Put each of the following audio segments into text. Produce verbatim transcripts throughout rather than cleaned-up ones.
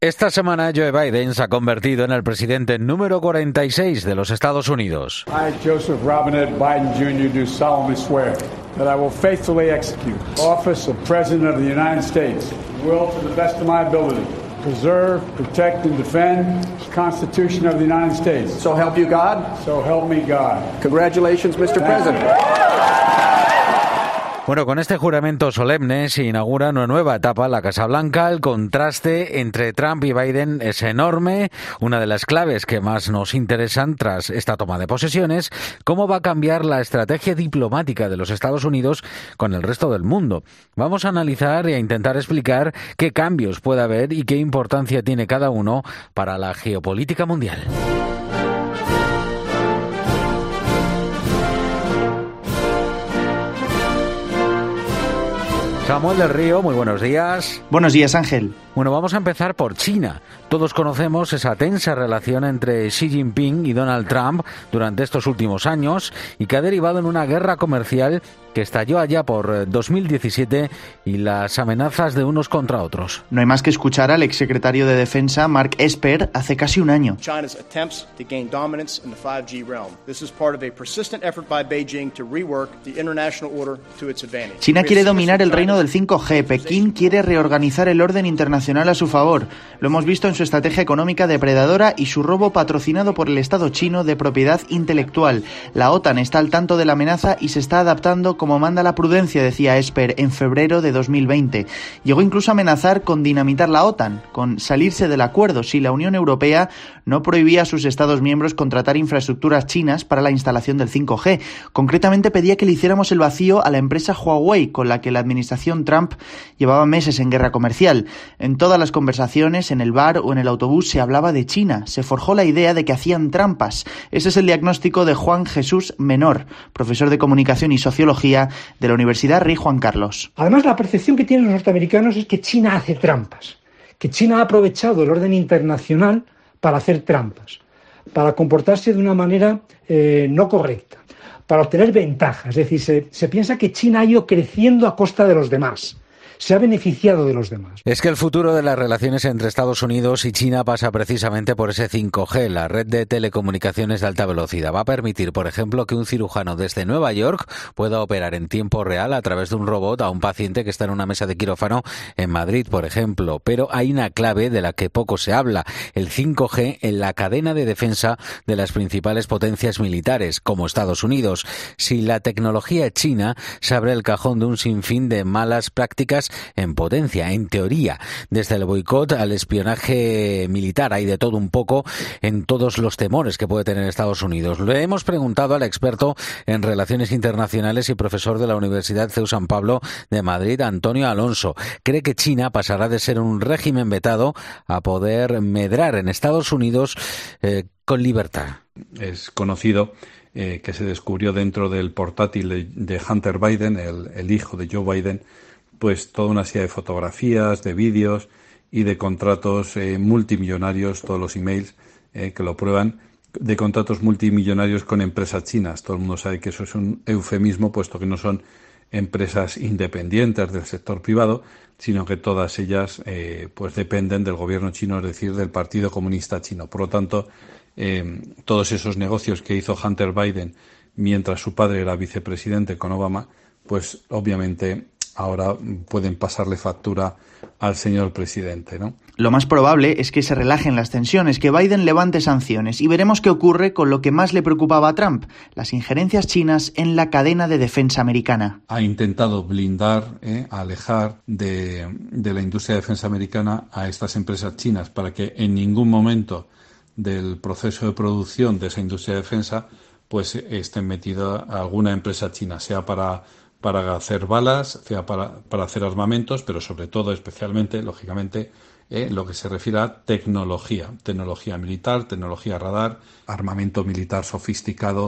Esta semana Joe Biden se ha convertido en el presidente número cuarenta y seis de los Estados Unidos. I, Joseph Robinette Biden junior do solemnly swear that I will faithfully execute the office of President of the United States, will to the best of my ability preserve, protect and defend the Constitution of the United States. So help you God? So help me God. Congratulations, mister Thank President. Bueno, con este juramento solemne se inaugura una nueva etapa en la Casa Blanca. El contraste entre Trump y Biden es enorme. Una de las claves que más nos interesan tras esta toma de posesiones, cómo va a cambiar la estrategia diplomática de los Estados Unidos con el resto del mundo. Vamos a analizar y a intentar explicar qué cambios puede haber y qué importancia tiene cada uno para la geopolítica mundial. Samuel del Río, muy buenos días. Buenos días, Ángel. Bueno, vamos a empezar por China. Todos conocemos esa tensa relación entre Xi Jinping y Donald Trump durante estos últimos años y que ha derivado en una guerra comercial que estalló allá por dos mil diecisiete y las amenazas de unos contra otros. No hay más que escuchar al exsecretario de Defensa, Mark Esper, hace casi un año. China's attempts to gain dominance in the five G realm. This is part of a persistent effort by Beijing to rework the international order to its advantage. China quiere dominar el reino del cinco G. Pekín quiere reorganizar el orden internacional a su favor. Lo hemos visto en su estrategia económica depredadora y su robo patrocinado por el Estado chino de propiedad intelectual. La OTAN está al tanto de la amenaza y se está adaptando como manda la prudencia, decía Esper en febrero de dos mil veinte. Llegó incluso a amenazar con dinamitar la OTAN, con salirse del acuerdo si la Unión Europea no prohibía a sus Estados miembros contratar infraestructuras chinas para la instalación del cinco G. Concretamente pedía que le hiciéramos el vacío a la empresa Huawei, con la que la administración Trump llevaba meses en guerra comercial. En todas las conversaciones, en el bar o en el autobús, se hablaba de China. Se forjó la idea de que hacían trampas. Ese es el diagnóstico de Juan Jesús Menor, profesor de Comunicación y Sociología de la Universidad Rey Juan Carlos. Además, la percepción que tienen los norteamericanos es que China hace trampas, que China ha aprovechado el orden internacional para hacer trampas, para comportarse de una manera eh, no correcta, para obtener ventajas. Es decir, se, se piensa que China ha ido creciendo a costa de los demás. Se ha beneficiado de los demás. Es que el futuro de las relaciones entre Estados Unidos y China pasa precisamente por ese cinco G, la red de telecomunicaciones de alta velocidad. Va a permitir, por ejemplo, que un cirujano desde Nueva York pueda operar en tiempo real a través de un robot a un paciente que está en una mesa de quirófano en Madrid, por ejemplo. Pero hay una clave de la que poco se habla, el cinco G en la cadena de defensa de las principales potencias militares, como Estados Unidos. Si la tecnología china se abre el cajón de un sinfín de malas prácticas en potencia, en teoría, desde el boicot al espionaje militar, hay de todo un poco en todos los temores que puede tener Estados Unidos. Le hemos preguntado al experto en relaciones internacionales y profesor de la Universidad C E U San Pablo de Madrid, Antonio Alonso. Cree que China pasará de ser un régimen vetado a poder medrar en Estados Unidos eh, con libertad. Es conocido eh, que se descubrió dentro del portátil de, de Hunter Biden, el, el hijo de Joe Biden, pues toda una serie de fotografías, de vídeos y de contratos eh, multimillonarios, todos los emails eh, que lo prueban, de contratos multimillonarios con empresas chinas. Todo el mundo sabe que eso es un eufemismo, puesto que no son empresas independientes del sector privado, sino que todas ellas eh, pues dependen del gobierno chino, es decir, del Partido Comunista Chino. Por lo tanto, eh, todos esos negocios que hizo Hunter Biden mientras su padre era vicepresidente con Obama, pues obviamente ahora pueden pasarle factura al señor presidente, ¿no? Lo más probable es que se relajen las tensiones, que Biden levante sanciones y veremos qué ocurre con lo que más le preocupaba a Trump, las injerencias chinas en la cadena de defensa americana. Ha intentado blindar, eh, alejar de, de la industria de defensa americana a estas empresas chinas para que en ningún momento del proceso de producción de esa industria de defensa pues esté metida alguna empresa china, sea para para hacer balas, sea para, para hacer armamentos, pero sobre todo, especialmente, lógicamente, eh, lo que se refiere a tecnología, tecnología militar, tecnología radar, armamento militar sofisticado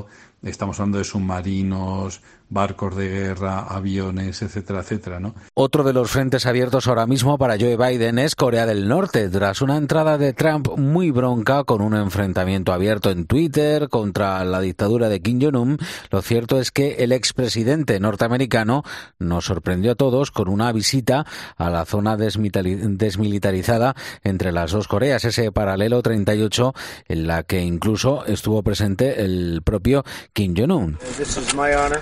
Estamos hablando de submarinos, barcos de guerra, aviones, etcétera, etcétera, ¿no? Otro de los frentes abiertos ahora mismo para Joe Biden es Corea del Norte, tras una entrada de Trump muy bronca con un enfrentamiento abierto en Twitter contra la dictadura de Kim Jong-un. Lo cierto es que el expresidente norteamericano nos sorprendió a todos con una visita a la zona desmilitarizada entre las dos Coreas, ese paralelo treinta y ocho, en la que incluso estuvo presente el propio Kim Jong-un. This is my honor.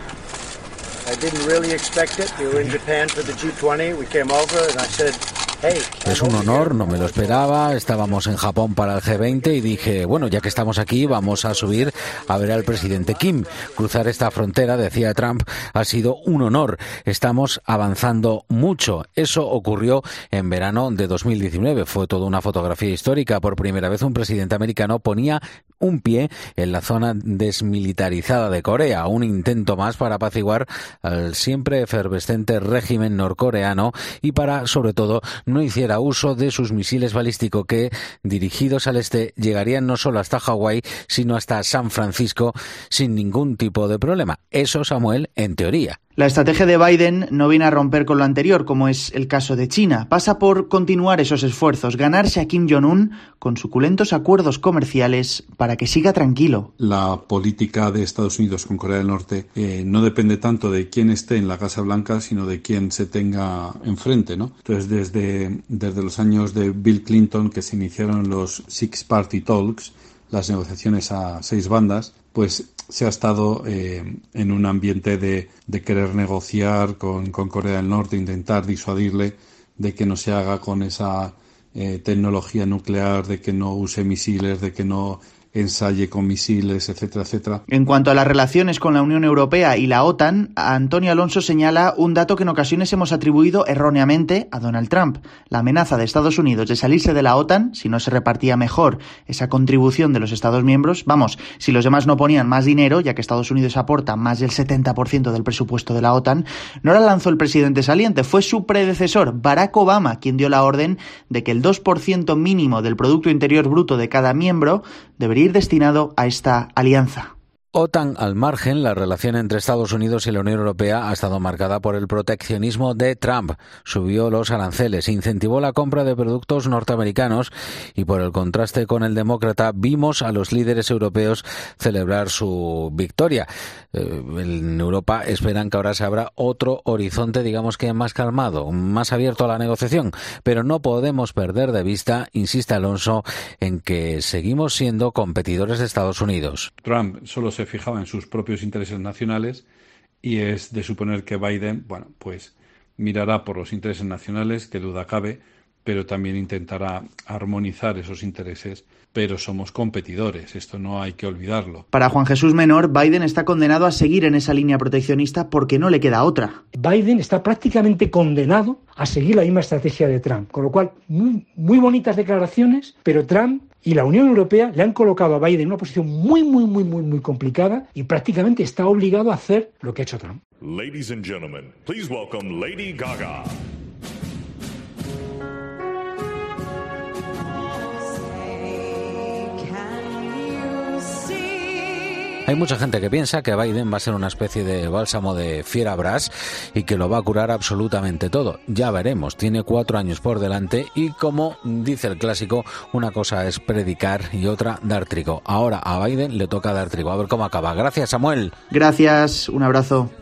I didn't really expect it. We were in Japan for the G twenty. We came over and I said, hey. Es un honor, no me lo esperaba. Estábamos en Japón para el G veinte y dije, bueno, ya que estamos aquí, vamos a subir a ver al presidente Kim. Cruzar esta frontera, decía Trump, ha sido un honor. Estamos avanzando mucho. Eso ocurrió en verano de dos mil diecinueve. Fue toda una fotografía histórica. Por primera vez un presidente americano ponía un pie en la zona desmilitarizada de Corea. Un intento más para apaciguar al siempre efervescente régimen norcoreano y para, sobre todo, no hiciera uso de sus misiles balísticos que, dirigidos al este, llegarían no solo hasta Hawái, sino hasta San Francisco sin ningún tipo de problema. Eso, Samuel, en teoría. La estrategia de Biden no viene a romper con lo anterior, como es el caso de China. Pasa por continuar esos esfuerzos, ganarse a Kim Jong-un con suculentos acuerdos comerciales para que siga tranquilo. La política de Estados Unidos con Corea del Norte eh, no depende tanto de quién esté en la Casa Blanca, sino de quién se tenga enfrente, ¿no? Entonces, desde, desde los años de Bill Clinton, que se iniciaron los Six Party Talks, las negociaciones a seis bandas, pues se ha estado eh, en un ambiente de, de querer negociar con, con Corea del Norte, intentar disuadirle de que no se haga con esa eh, tecnología nuclear, de que no use misiles, de que no ensaye con misiles, etcétera, etcétera. En cuanto a las relaciones con la Unión Europea y la OTAN, Antonio Alonso señala un dato que en ocasiones hemos atribuido erróneamente a Donald Trump: la amenaza de Estados Unidos de salirse de la OTAN si no se repartía mejor esa contribución de los Estados miembros. Vamos, si los demás no ponían más dinero, ya que Estados Unidos aporta más del setenta por ciento del presupuesto de la OTAN, no la lanzó el presidente saliente, fue su predecesor, Barack Obama, quien dio la orden de que el dos por ciento mínimo del Producto Interior Bruto de cada miembro debería ir destinado a esta alianza. OTAN al margen, la relación entre Estados Unidos y la Unión Europea ha estado marcada por el proteccionismo de Trump. Subió los aranceles, incentivó la compra de productos norteamericanos y, por el contraste con el demócrata, vimos a los líderes europeos celebrar su victoria. Eh, en Europa esperan que ahora se abra otro horizonte, digamos que más calmado, más abierto a la negociación. Pero no podemos perder de vista, insiste Alonso, en que seguimos siendo competidores de Estados Unidos. Trump solo se se fijaba en sus propios intereses nacionales y es de suponer que Biden, bueno, pues mirará por los intereses nacionales, que duda cabe, pero también intentará armonizar esos intereses. Pero somos competidores, esto no hay que olvidarlo. Para Juan Jesús Menor, Biden está condenado a seguir en esa línea proteccionista porque no le queda otra. Biden está prácticamente condenado a seguir la misma estrategia de Trump, con lo cual, muy, muy bonitas declaraciones, pero Trump y la Unión Europea le han colocado a Biden en una posición muy, muy, muy, muy, muy complicada y prácticamente está obligado a hacer lo que ha hecho Trump. Ladies and gentlemen, please welcome Lady Gaga. Hay mucha gente que piensa que Biden va a ser una especie de bálsamo de Fierabras y que lo va a curar absolutamente todo. Ya veremos, tiene cuatro años por delante y, como dice el clásico, una cosa es predicar y otra dar trigo. Ahora a Biden le toca dar trigo. A ver cómo acaba. Gracias, Samuel. Gracias, un abrazo.